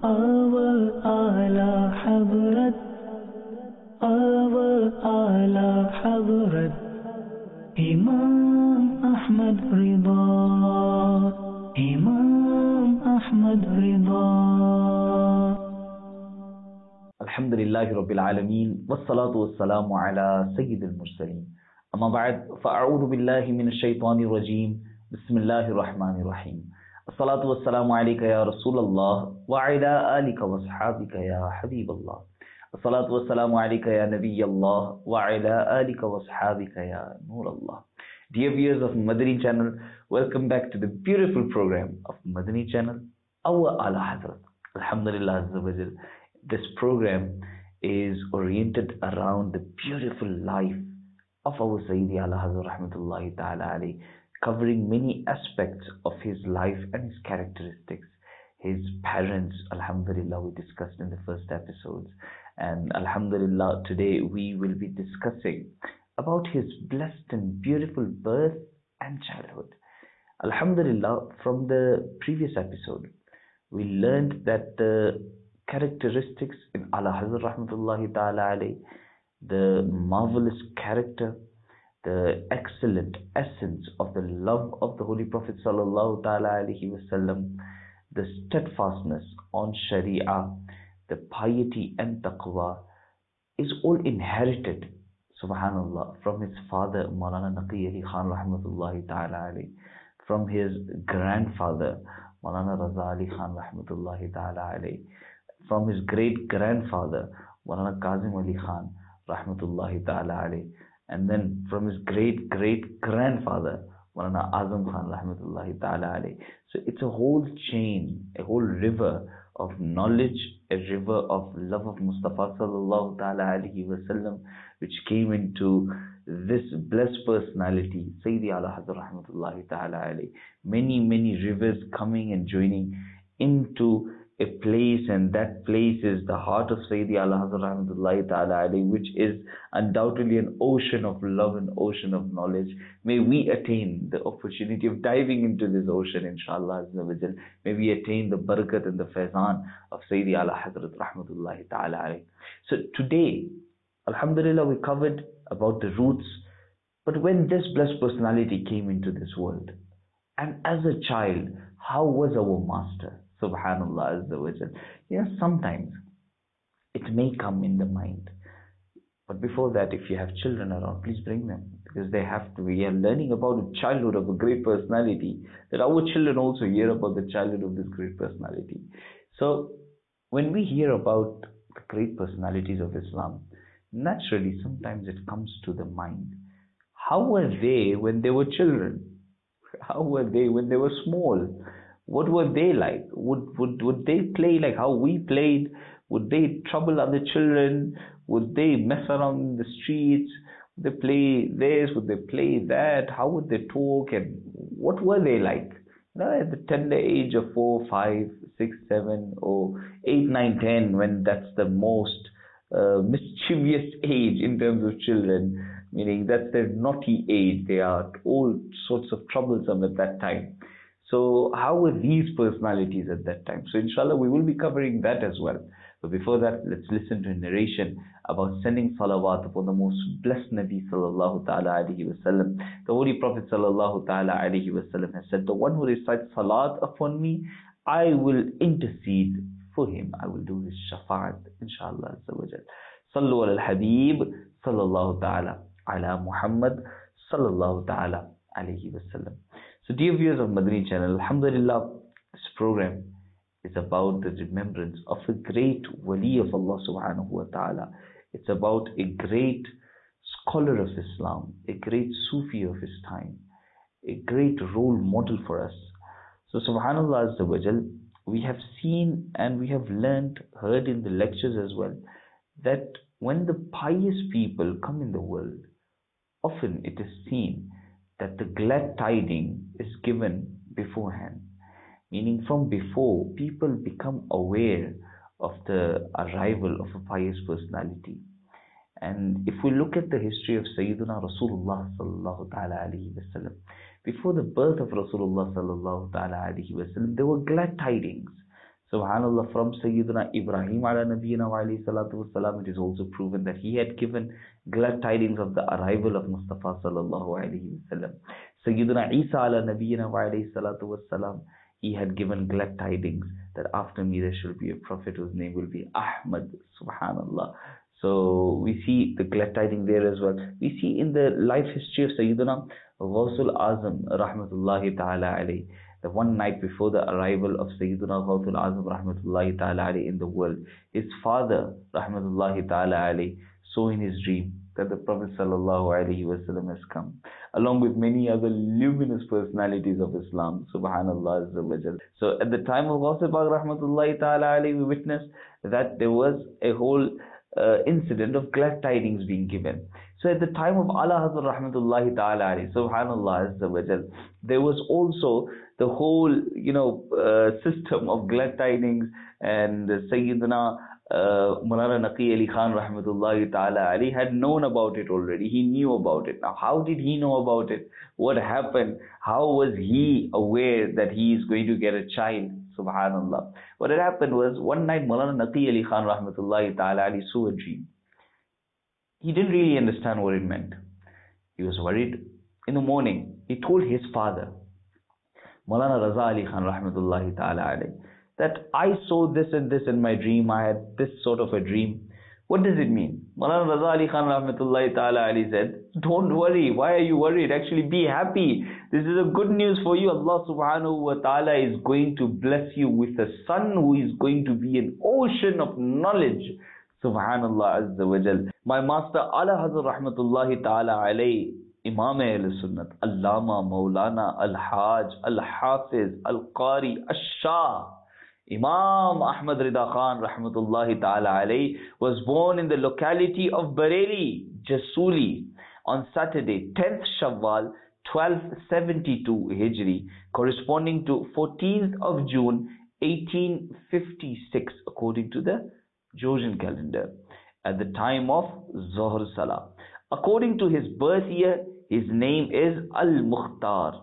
Our Ala Hazrat, our Ala Hazrat, Imam Ahmad Rida, Imam Ahmad Rida. Alhamdulillahi Rabbil Alameen, wassalatu wassalamu ala Sayyidil Mursaleen. Amma ba'd, fa'a'udhu billahi minash shaitanir rajeem, bismillahir rahmanir rahim. Assalatu wassalamu alayka ya Rasulallah, wa ala alika wa ashabika ya Habiballah. Assalatu wassalamu alayka ya Nabiyallah, wa ala alika wa ashabika ya Nurallah. Dear viewers of Madani channel, welcome back to the beautiful program of Madani channel, our Ala Hazrat. Alhamdulillah Azza wa Jal. This program is oriented around the beautiful life of our Sayyidi Ala Hazrat Rahmatullahi Ta'ala alayhi, covering many aspects of his life and his characteristics. His parents, Alhamdulillah, we discussed in the first episodes. And Alhamdulillah, today we will be discussing about his blessed and beautiful birth and childhood. Alhamdulillah, from the previous episode, we learned that the characteristics in Ala Hazrat Rahmatullahi Ta'ala alayhi, the marvelous character, the excellent essence of the love of the Holy Prophet Sallallahu Ta'ala Alaihi Wasallam, the steadfastness on Sharia, the piety and taqwa is all inherited, subhanallah, from his father Maulana Naqi Ali Khan Rahmatullahi Ta'ala alayhi, from his grandfather Maulana Raza Ali Khan Rahmatullahi Ta'ala alayhi, from his great grandfather Maulana Kazim Ali Khan Rahmatullahi Ta'ala alayhi, and then from his great grandfather Maulana Azam Khan Rahmatullahi Ta'ala alayhi. So it's a whole chain, a whole river of knowledge, a river of love of Mustafa Sallallahu Ta'ala alayhi Wasallam, which came into this blessed personality, Sayyidi Ala Hazrat Rahmatullahi Ta'ala alayhi. Many rivers coming and joining into a place, and that place is the heart of Sayyidi Ala Hazrat Rahmatullahi Ta'ala alayhi, which is undoubtedly an ocean of love and ocean of knowledge. May we attain the opportunity of diving into this ocean, inshallah Azza wa Jal. May we attain the barakat and the faizan of Sayyidi Ala Hazrat Rahmatullahi Ta'ala alayhi. So today, Alhamdulillah, we covered about the roots, but when this blessed personality came into this world, and as a child, how was our master? Subhanallah Azza wa Jal. Sometimes it may come in the mind. But before that, if you have children around, please bring them, because they have to. We are learning about the childhood of a great personality, that our children also hear about the childhood of this great personality. So when we hear about the great personalities of Islam, naturally sometimes it comes to the mind. How were they when they were children? How were they when they were small? What were they like? Would they play like how we played? Would they trouble other children? Would they mess around in the streets? Would they play this? Would they play that? How would they talk? And what were they like? At the tender age of 4, 5, 6, 7, or 8, 9, 10, when that's the most mischievous age in terms of children, meaning that's their naughty age. They are all sorts of troublesome at that time. So how were these personalities at that time? So inshallah, we will be covering that as well. But before that, let's listen to a narration about sending salawat upon the most blessed Nabi Sallallahu Ta'ala Alaihi Wasallam. The Holy Prophet Sallallahu Ta'ala Alaihi Wasallam has said, the one who recites salat upon me, I will intercede for him. I will do his shafa'at, inshallah Azza wa Jal. Sallu ala al-Habib Sallallahu Ta'ala ala Muhammad Sallallahu Ta'ala Alaihi Wasallam. So dear viewers of Madani channel, Alhamdulillah, this program is about the remembrance of a great wali of Allah subhanahu wa ta'ala. It's about a great scholar of Islam, a great Sufi of his time, a great role model for us. So subhanallah azza wa jal, we have seen and we have heard in the lectures as well, that when the pious people come in the world, often it is seen that the glad tidings is given beforehand, meaning from before people become aware of the arrival of a pious personality. And if we look at the history of Sayyidina Rasulullah sallallahu ta'ala alayhi wasallam, before the birth of Rasulullah sallallahu ta'ala alayhi wasallam, there were glad tidings. Subhanallah, from Sayyidina Ibrahim ala Nabiyina wa alayhi salatu wasalam, it is also proven that he had given glad tidings of the arrival of Mustafa sallallahu alayhi wasallam. Sayyidina Isa ala Nabiyina wa alayhi salatu wasalam, he had given glad tidings that after me there shall be a prophet whose name will be Ahmad. Subhanallah. So we see the glad tidings there as well. We see in the life history of Sayyidina Ghawsul Azam rahmatullahi ta'ala alayhi, the one night before the arrival of Sayyidina Ghawsul Azam rahmatullahi ta'ala alayhi in the world, his father rahmatullahi ta'ala alayhi saw in his dream that the Prophet sallallahu alaihi wasallam has come, along with many other luminous personalities of Islam. Subhanallah azza wa jal. So at the time of Ghawsul Pak rahmatullahi ta'ala alayhi, we witnessed that there was a whole incident of glad tidings being given. So at the time of Ala Hazrat rahmatullahi ta'ala alayhi, subhanallah azza wa jal, there was also the whole, system of glad tidings, and Sayyidina Mulana Naqi Ali Khan rahmatullahi ta'ala alayhi had known about it already. He knew about it. Now, how did he know about it? What happened? How was he aware that he is going to get a child? Subhanallah. What had happened was, one night Mulana Naqi Ali Khan rahmatullahi ta'ala alayhi saw a dream. He didn't really understand what it meant. He was worried. In the morning, he told his father, Maulana Raza Ali Khan rahmatullahi ta'ala alayhi, that I saw this and this in my dream. I had this sort of a dream. What does it mean? Maulana Raza Ali Khan rahmatullahi ta'ala alayhi said, don't worry. Why are you worried? Actually, be happy. This is a good news for you. Allah subhanahu wa ta'ala is going to bless you with a son who is going to be an ocean of knowledge. Subhanallah azza wa jal. My master Ala Hazrat rahmatullahi ta'ala alayhi, Imam Ahl-Sunnat, Allama, Maulana, Al-Haj, Al-Hafiz, Al-Qari, Al-Shah, Imam Ahmad Rida Khan rahmatullahi ta'ala alayhi, was born in the locality of Bareilly, Jasuli, on Saturday, 10th Shawwal, 1272 Hijri, corresponding to 14th of June, 1856, according to the Georgian calendar, at the time of Zohr Salah. According to his birth year, his name is Al-Mukhtar.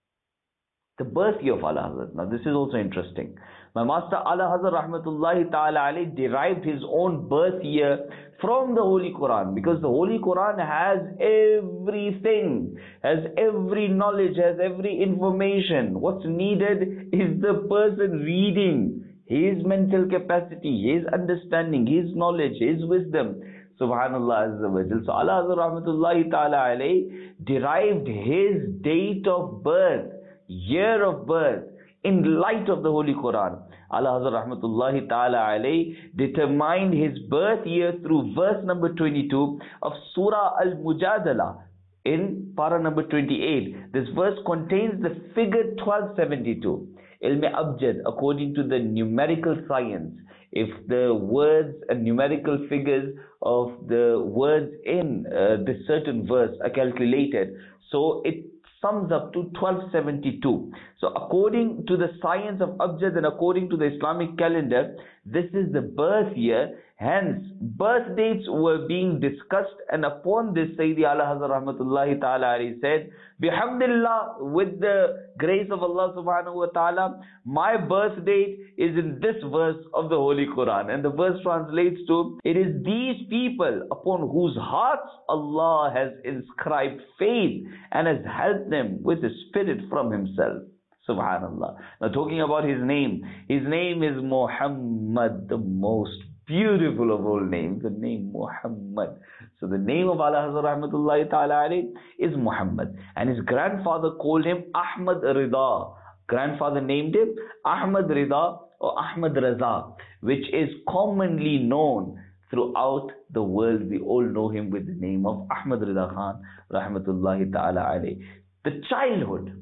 The birth year of Ala Hazrat. Now this is also interesting. My master Ala Hazrat rahmatullahi ta'ala alayhi derived his own birth year from the Holy Quran, because the Holy Quran has everything, has every knowledge, has every information. What's needed is the person reading, his mental capacity, his understanding, his knowledge, his wisdom. Subhanallah azza wa jal. So Ala Hazrat rahmatullahi ta'ala alayhi derived his date of birth, year of birth, in light of the Holy Quran. Ala Hazrat rahmatullahi ta'ala alayhi determined his birth year through verse number 22 of Surah Al-Mujadala in para number 28. This verse contains the figure 1272. Ilm Abjad, according to the numerical science, if the words and numerical figures of the words in this certain verse are calculated, so it sums up to 1272. So according to the science of Abjad and according to the Islamic calendar, this is the birth year. Hence, birth dates were being discussed, and upon this, Sayyidi Ala Hazrat rahmatullahi ta'ala alayhi said, Bihamdillah, with the grace of Allah subhanahu wa ta'ala, my birth date is in this verse of the Holy Quran. And the verse translates to, it is these people upon whose hearts Allah has inscribed faith and has helped them with the spirit from Himself. Subhanallah. Now talking about his name is Muhammad, the most beautiful of all names, the name Muhammad. So the name of Ala Hazrat rahmatullahi ta'ala alayhi is Muhammad. And his grandfather called him Ahmad Rida. Grandfather named him Ahmad Rida or Ahmad Raza, which is commonly known throughout the world. We all know him with the name of Ahmad Rida Khan rahmatullahi ta'ala alayhi. The childhood,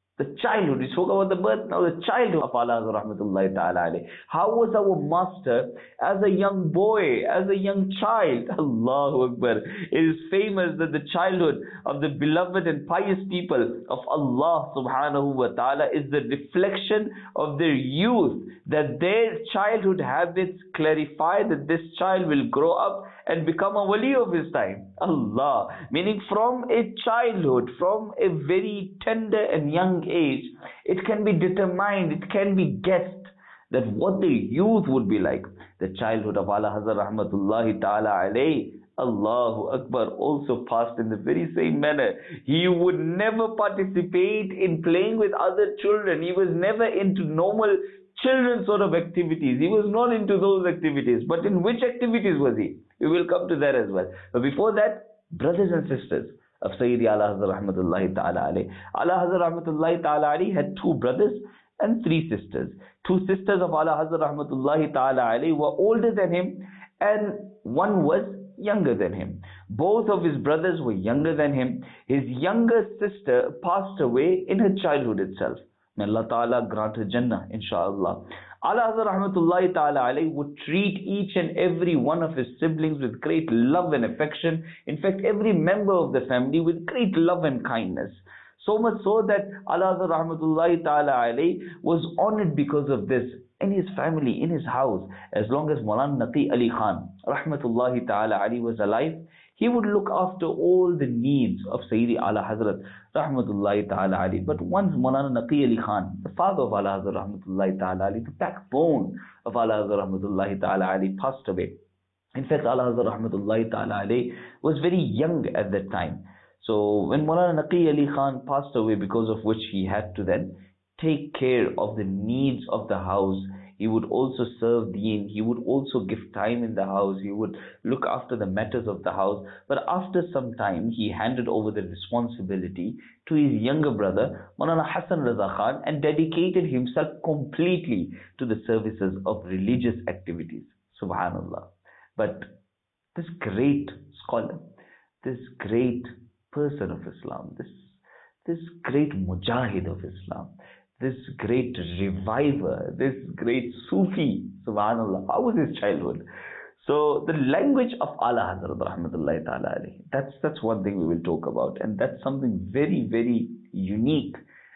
we spoke about the birth, now the childhood of Ala Hazrat rahmatullahi ta'ala alayhi. How was our master as a young boy, as a young child? Allahu Akbar. It is famous that the childhood of the beloved and pious people of Allah subhanahu wa ta'ala is the reflection of their youth, that their childhood habits clarify that this child will grow up and become a wali of his time. Allah. Meaning from a childhood, from a very tender and young age, it can be determined, it can be guessed that what the youth would be like. The childhood of Ala Hazrat Rahmatullahi Ta'ala alayhi, Allahu Akbar, also passed in the very same manner. He would never participate in playing with other children. He was never into normal children sort of activities. He was not into those activities. But in which activities was he? We will come to that as well. But before that, brothers and sisters of Sayyidi Ala Hazrat Rahmatullahi Ta'ala alayhi. Ala Hazrat Rahmatullahi Ta'ala alayhi had 2 brothers and 3 sisters. 2 sisters of Ala Hazrat Rahmatullahi Ta'ala alayhi were older than him, and one was younger than him. Both of his brothers were younger than him. His younger sister passed away in her childhood itself. May Allah Ta'ala grant her Jannah, inshaAllah. Ala Hazrat Rahmatullahi Ta'ala alayhi would treat each and every one of his siblings with great love and affection. In fact, every member of the family with great love and kindness. So much so that Ala Hazrat Rahmatullahi Ta'ala alayhi was honored because of this. In his family, in his house, as long as Maulana Naqi Ali Khan Rahmatullahi Ta'ala alayhi was alive, he would look after all the needs of Sayyidi Ala Hazrat Rahmatullahi Ta'ala alayhi. But once Maulana Naqi Ali Khan, the father of Ala Hazrat Rahmatullahi Ta'ala alayhi, the backbone of Ala Hazrat Rahmatullahi Ta'ala alayhi, passed away. In fact, Ala Hazrat Rahmatullahi Ta'ala alayhi was very young at that time. So when Maulana Naqi Ali Khan passed away, because of which he had to then take care of the needs of the house, he would also serve Deen, he would also give time in the house, he would look after the matters of the house. But after some time, he handed over the responsibility to his younger brother, Maulana Hassan Raza Khan, and dedicated himself completely to the services of religious activities. Subhanallah. But this great scholar, this great person of Islam, this great mujahid of Islam, this great reviver, this great Sufi, subhanallah, how was his childhood? So the language of Ala Hazrat Rahmatullahi Ta'ala alayhi, that's one thing we will talk about, and that's something very, very unique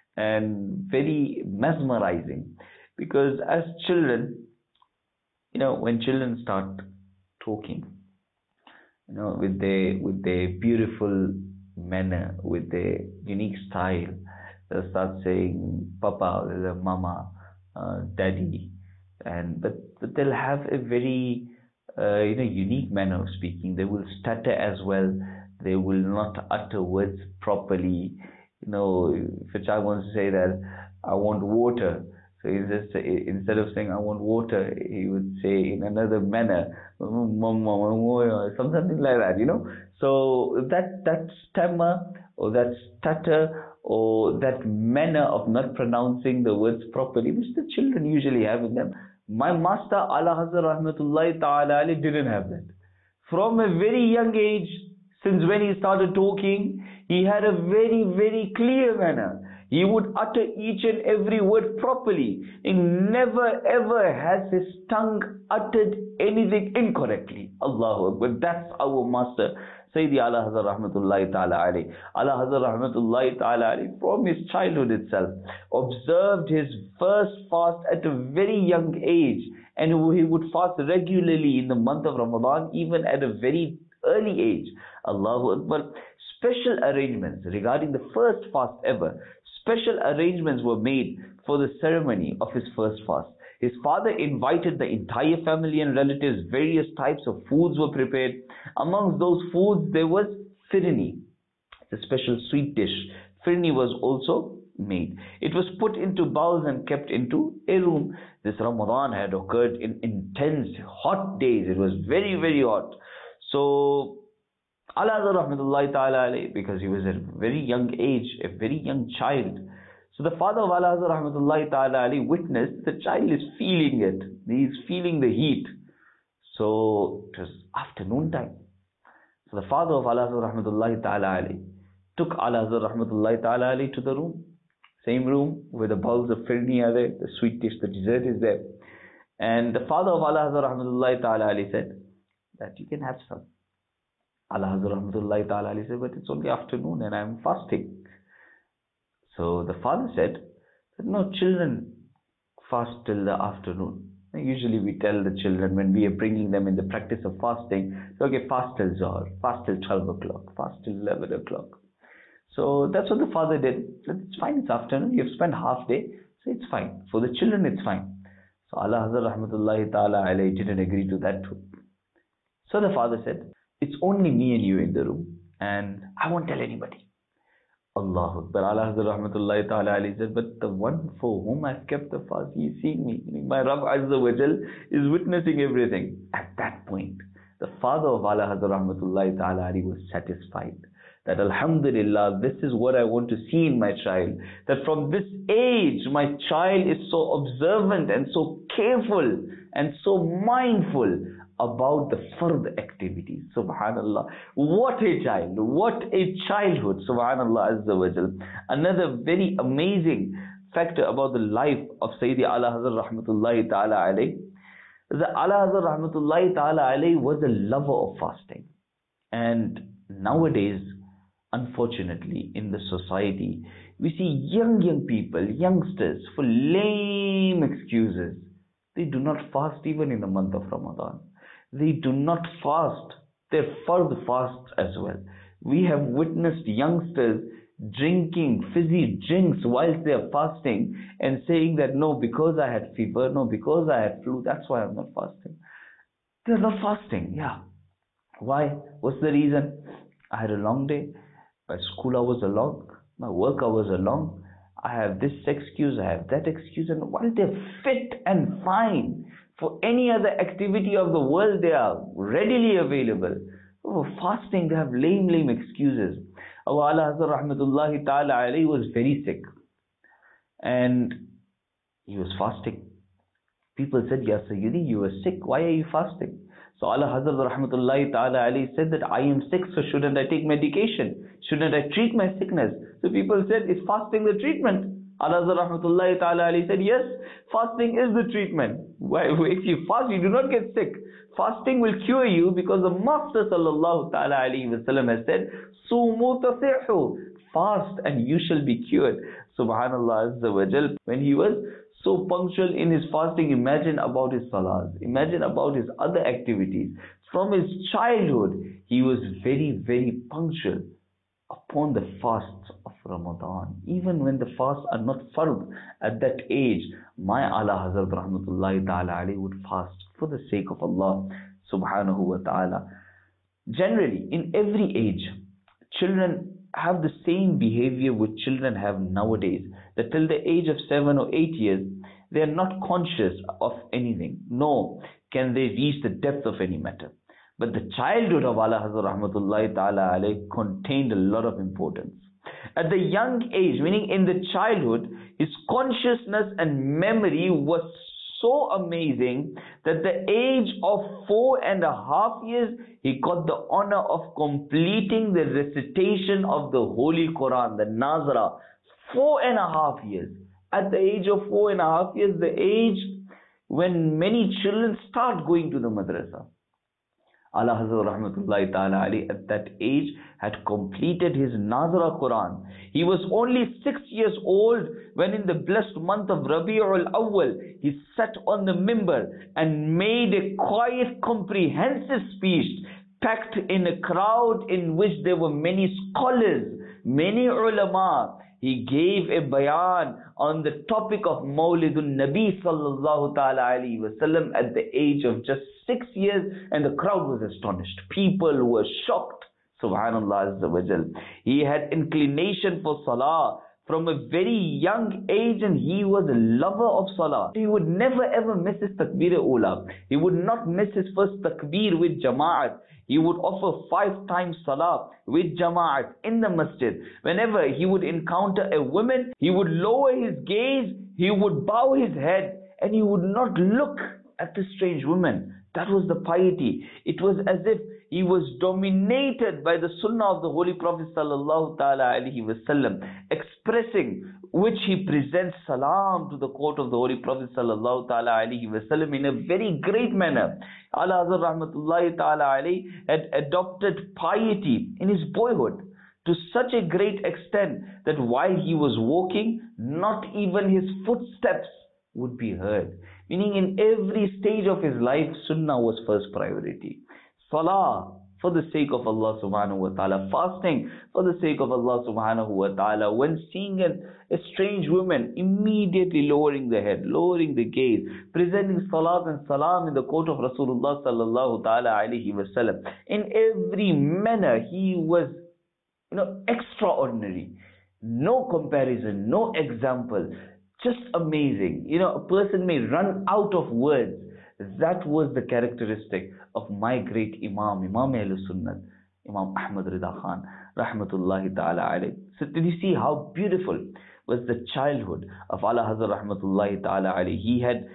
and very mesmerizing, because as children, when children start talking, with their beautiful manner, with their unique style, they'll start saying Papa, Mama, Daddy, but they'll have a very unique manner of speaking. They will stutter as well. They will not utter words properly. If a child wants to say that I want water, so instead of saying I want water, he would say in another manner, something like that. So that stammer or that stutter or that manner of not pronouncing the words properly, which the children usually have in them. My master Ala Hazrat Rahmatullahi Ta'ala alayhi didn't have that. From a very young age, since when he started talking, he had a very, very clear manner. He would utter each and every word properly. And never ever has his tongue uttered anything incorrectly. Allahu Akbar. That's our master, Sayyidi Ala Hazrat Rahmatullahi Ta'ala alayhi. Ala Hazrat Rahmatullahi Ta'ala alayhi, from his childhood itself, observed his first fast at a very young age. And he would fast regularly in the month of Ramadan, even at a very early age. Allahu Akbar. Special arrangements regarding the first fast ever. Special arrangements were made for the ceremony of his first fast. His father invited the entire family and relatives. Various types of foods were prepared. Amongst those foods, there was firni, a special sweet dish. Firni was also made. It was put into bowls and kept into a room. This Ramadan had occurred in intense, hot days. It was very, very hot. So Ala Hazrat Rahmatullahi Ta'ala alayhi, because he was at a very young age, a very young child. So the father of Ala Hazrat Rahmatullahi Ta'ala alayhi witnessed the child is feeling it. He is feeling the heat. So it was afternoon time. So the father of Ala Hazrat Rahmatullahi Ta'ala alayhi took Ala Hazrat Rahmatullahi Ta'ala alayhi to the room. Same room where the bowls of firni are there, the sweet dish, the dessert is there. And the father of Ala Hazrat Rahmatullahi Ta'ala alayhi said that you can have some. Ala Hazrat Rahmatullahi Ta'ala alayhi said, but it's only afternoon and I'm fasting. So the father said that no, children fast till the afternoon. Usually we tell the children when we are bringing them in the practice of fasting, okay, fast till Zohar, fast till 12 o'clock, fast till 11 o'clock. So that's what the father did. It's fine, it's afternoon, you've spent half day, so it's fine. For the children, it's fine. So Allah Hazrat Rahmatullahi Ta'ala alayhi didn't agree to that too. So the father said, it's only me and you in the room, and I won't tell anybody. Allah Akbar. Allah Hazrat Rahmatullahi Ta'ala alayhi said, but the one for whom I've kept the fast, he's seeing me. My Rabb Azza wa Jal is witnessing everything. At that point, the father of Allah Hazrat Rahmatullahi Ta'ala alayhi was satisfied that Alhamdulillah, this is what I want to see in my child. That from this age, my child is so observant and so careful and so mindful about the fard activities. Subhanallah. What a child. What a childhood. Subhanallah Azza wa Jal. Another very amazing factor about the life of Sayyidi Ala Hazrat Rahmatullahi Ta'ala alayhi. The Ala Hazrat Rahmatullahi Ta'ala alayhi was a lover of fasting. And nowadays, unfortunately, in the society, we see young people, youngsters, for lame excuses. They do not fast even in the month of Ramadan. They do not fast their fard fasts as well. We have witnessed youngsters drinking fizzy drinks whilst they are fasting and saying that no, because I had fever, no, because I had flu, that's why I'm not fasting. They're not fasting, yeah. Why? What's the reason? I had a long day. My school hours are long, my work hours are long, I have this excuse, I have that excuse, and while they're fit and fine for any other activity of the world, they are readily available. For fasting, they have lame excuses. Our Allah Hazrat Rahmatullahi Ta'ala alayhi was very sick and he was fasting. People said, Ya Sayyidi, you were sick, why are you fasting? So Allah Hazrat Rahmatullahi Ta'ala alayhi said that I am sick, so shouldn't I take medication? Shouldn't I treat my sickness? So people said, is fasting the treatment? Allah Hazrat Rahmatullahi Ta'ala alayhi said, yes, fasting is the treatment. Why? If you fast, you do not get sick. Fasting will cure you because the Master Sallallahu Ta'ala alayhi wa sallam has said, Sumu tasihu, fast and you shall be cured. Subhanallah Azza wa Jal. When he was so punctual in his fasting, imagine about his salahs, imagine about his other activities. From his childhood, he was very punctual upon the fasts of Ramadan. Even when the fasts are not fard at that age, my Allah Hazrat Rahmatullahi Ta'ala alayhi would fast for the sake of Allah Subhanahu wa Ta'ala. Generally, in every age, children have the same behavior which children have nowadays, that till the age of 7 or 8 years, they are not conscious of anything, nor can they reach the depth of any matter. But the childhood of Allah Hazrat Rahmatullahi Ta'ala alayhi contained a lot of importance. At the young age, meaning in the childhood, his consciousness and memory was so amazing that the age of 4.5 years, he got the honor of completing the recitation of the Holy Quran, the Nazara. 4.5 years. At the age of 4.5 years, the age when many children start going to the madrasa. Allah Hazrat Rahmatullahi Ta'ala alayhi at that age had completed his Nazara Quran. He was only 6 years old when in the blessed month of Rabi'ul Awwal, he sat on the mimbar and made a quiet, comprehensive speech packed in a crowd in which there were many scholars, many ulama. He gave a bayan on the topic of Mawlidun Nabi Sallallahu Ta'ala Alaihi Wasallam at the age of just 6 years, and the crowd was astonished. People were shocked. Subhanallah Azza wa Jal. He had inclination for salah from a very young age, and he was a lover of salah. He would never ever miss his takbir ula. He would not miss his first takbir with jama'at. He would offer 5 times salah with jama'at in the masjid. Whenever he would encounter a woman, he would lower his gaze, he would bow his head, and he would not look at the strange woman. That was the piety. It was as if he was dominated by the sunnah of the Holy Prophet Sallallahu Ta'ala Alaihi Wasallam, expressing which he presents salam to the court of the Holy Prophet Sallallahu Ta'ala Alaihi Wasallam in a very great manner. Allah Hazrat Rahmatullahi Ta'ala Alaihi had adopted piety in his boyhood to such a great extent that while he was walking, not even his footsteps would be heard. Meaning in every stage of his life, sunnah was first priority. Salah for the sake of Allah subhanahu wa ta'ala, fasting for the sake of Allah subhanahu wa ta'ala, when seeing a strange woman, immediately lowering the head, lowering the gaze, presenting salat and salam in the court of Rasulullah sallallahu ta'ala alayhi wasallam. In every manner he was, extraordinary. No comparison, no example, just amazing. A person may run out of words. That was the characteristic of my great Imam Ahlul Sunnah, Imam Ahmad Rida Khan, rahmatullahi ta'ala alayhi. So did you see how beautiful was the childhood of Ala Hazrat rahmatullahi ta'ala alayhi? He had,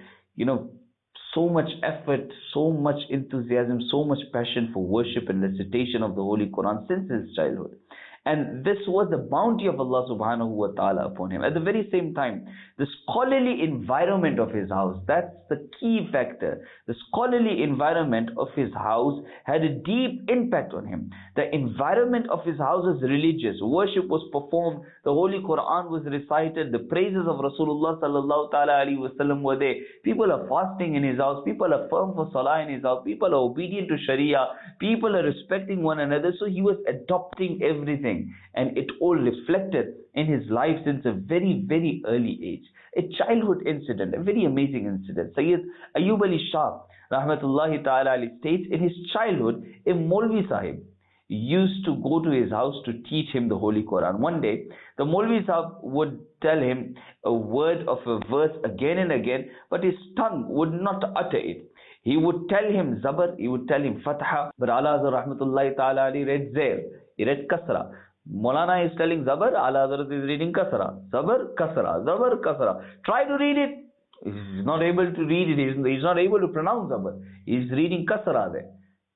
so much effort, so much enthusiasm, so much passion for worship and recitation of the Holy Quran since his childhood. And this was the bounty of Allah subhanahu wa ta'ala upon him. At the very same time, the scholarly environment of his house, that's the key factor. The scholarly environment of his house had a deep impact on him. The environment of his house was religious. Worship was performed. The Holy Quran was recited. The praises of Rasulullah sallallahu ta'ala alayhi wa sallam were there. People are fasting in his house. People are firm for salah in his house. People are obedient to Sharia. People are respecting one another. So he was adopting everything. And it all reflected in his life since a very, very early age. A childhood incident, a very amazing incident. Sayyid Ayyub Ali Shah, rahmatullahi ta'ala alayhi, states in his childhood, a Maulvi Sahib used to go to his house to teach him the Holy Quran. One day, the Maulvi Sahib would tell him a word of a verse again and again, but his tongue would not utter it. He would tell him Zabar, he would tell him Fatha, but Ala Hazrat rahmatullahi ta'ala alayhi read Zair, he read Kasra. Maulana is telling Zabar, Ala Hazrat is reading Kasra. Zabar, Kasra, Zabar, Kasra. Try to read it. He's not able to read it. He's not able to pronounce Zabar. He's reading Kasra there.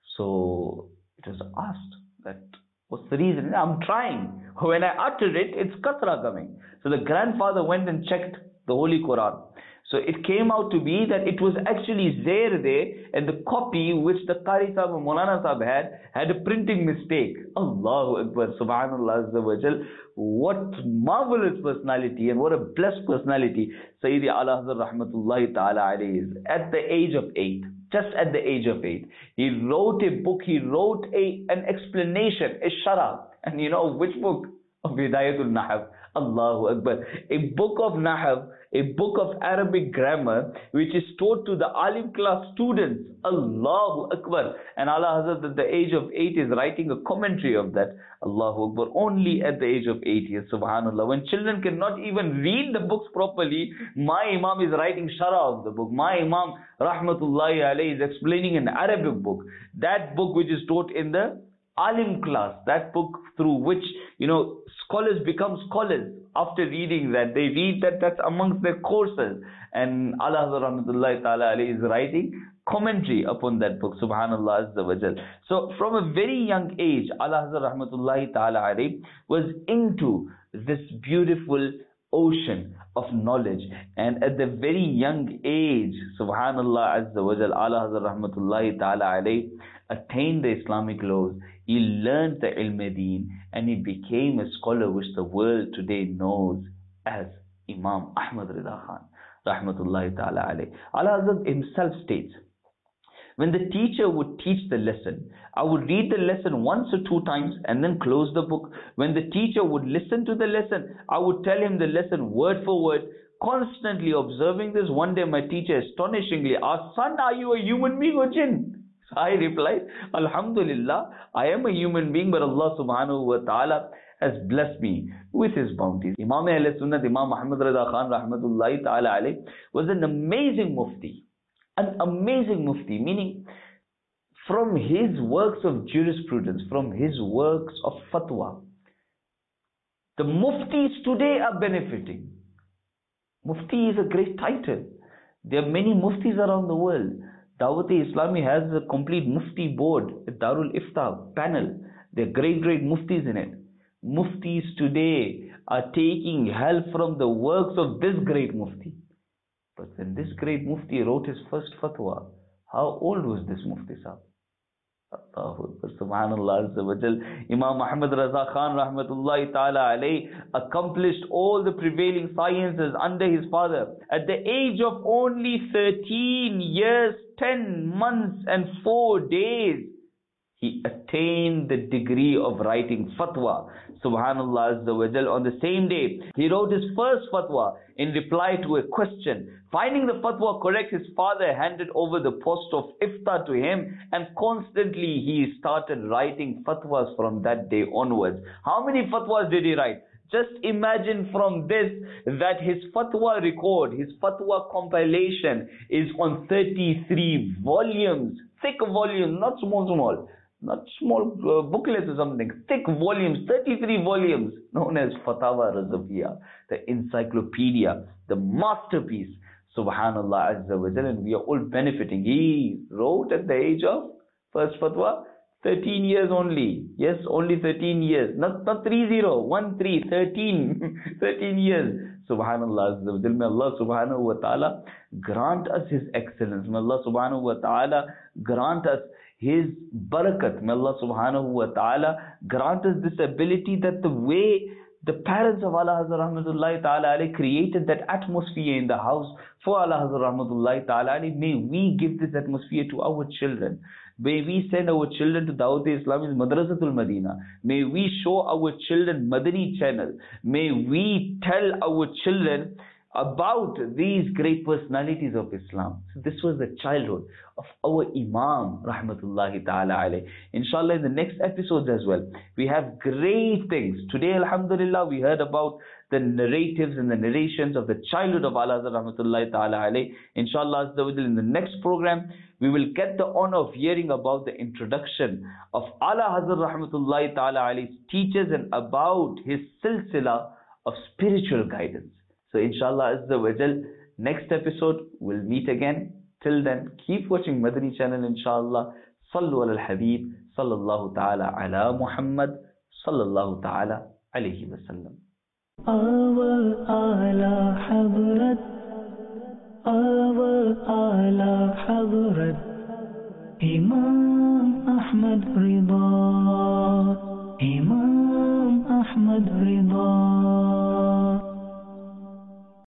So it was asked that, what's the reason? I'm trying. When I uttered it, it's Kasra coming. So the grandfather went and checked the Holy Quran. So it came out to be that it was actually Zair there, and the copy which the Qari Sahib and Maulana Sahib had a printing mistake. Allahu Akbar, Subhanallah Azza wa Jal. What marvelous personality and what a blessed personality Sayyidi Ala Hazrat rahmatullahi ta'ala alayhi is. At the age of 8, just at the age of 8, he wrote a book, he wrote an explanation, a sharah. And you know which book? Of Hidayatul Nahv. Allahu Akbar. A book of Nahv, a book of Arabic grammar, which is taught to the alim class students. Allahu Akbar. And Allah Hazrat at the age of 8 is writing a commentary of that. Allahu Akbar. Only at the age of 8 years. Subhanallah. When children cannot even read the books properly, my Imam is writing sharah of the book. My Imam rahmatullahi alayhi is explaining an Arabic book. That book which is taught in the alim class, that book through which, scholars become scholars after reading that. They read that's amongst their courses. And Allah rahmatullahi ta'ala alayhi is writing commentary upon that book. Subhanallah Azza wa Jal. So from a very young age, Allah rahmatullahi ta'ala alayhi was into this beautiful ocean of knowledge. And at the very young age, Subhanallah Azza wa Jal, Allah rahmatullahi ta'ala alayhi attained the Islamic laws. He learned the ilm-e-deen, and he became a scholar which the world today knows as Imam Ahmad Rida Khan, rahmatullahi ta'ala alayhi. Allah Hazrat himself states, when the teacher would teach the lesson, I would read the lesson once or two times and then close the book. When the teacher would listen to the lesson, I would tell him the lesson word for word. Constantly observing this, one day my teacher astonishingly asked, son, are you a human being or jinn? I replied, Alhamdulillah, I am a human being, but Allah subhanahu wa ta'ala has blessed me with his bounties. Imam Ahlul Sunnah, Imam Muhammad Rida Khan rahmatullahi ta'ala alayhi was an amazing mufti. An amazing mufti, meaning from his works of jurisprudence, from his works of fatwa, the muftis today are benefiting. Mufti is a great title. There are many muftis around the world. Dawat-e-Islami has a complete mufti board, a Darul Ifta panel. There are great muftis in it. Muftis today are taking help from the works of this great mufti. But when this great mufti wrote his first fatwa, how old was this mufti sahib? Subhanallah Azza wa Jal. Imam Ahmad Raza Khan rahmatullahi ta'ala alayhi accomplished all the prevailing sciences under his father. At the age of only 13 years, 10 months and 4 days, He attained the degree of writing fatwa, subhanallah azza wa jal. On the same day, he wrote his first fatwa in reply to a question. Finding the fatwa correct, his father handed over the post of iftar to him, and constantly he started writing fatwas from that day onwards. How many fatwas did he write? Just imagine from this that his fatwa record, his fatwa compilation is on 33 volumes, thick volumes, not small, not small booklets or something, thick volumes, 33 volumes, known as Fatawa Razafiyya, the encyclopedia, the masterpiece, subhanallah azza wa jalla, and we are all benefiting. He wrote at the age of first fatwa, 13 years only. Yes, only 13 years. Not 30, 13, 13. 13 years. Subhanallah. May Allah subhanahu wa ta'ala grant us His excellence. May Allah subhanahu wa ta'ala grant us His barakat. May Allah subhanahu wa ta'ala grant us this ability that the way the parents of Allah Hazrat Rahmatullahi Ta'ala Ali created that atmosphere in the house for Allah Hazrat Rahmatullahi Ta'ala Ali, may we give this atmosphere to our children. May we send our children to Dawat-e-Islami's Madrasatul Madina. May we show our children Madani channel. May we tell our children about these great personalities of Islam. So this was the childhood of our Imam Rahmatullahi Ta'ala alayh. Inshallah, in the next episodes as well, we have great things. Today, alhamdulillah, we heard about the narratives and the narrations of the childhood of Allah Rahmatullahi Ta'ala alayh. Inshallah, in the next program, we will get the honor of hearing about the introduction of Allah Hazrat Rahmatullahi Ta'ala alayh's teachers and about his silsila of spiritual guidance. So inshallah azza wa jal, next episode we'll meet again. Till then, keep watching Madani channel inshallah. Sallu ala al-Habib sallallahu ta'ala ala Muhammad sallallahu ta'ala alayhi wa sallam. Our Ala Hazrat, our Ala Hazrat, Imam Ahmad Rida, Imam Ahmad Rida.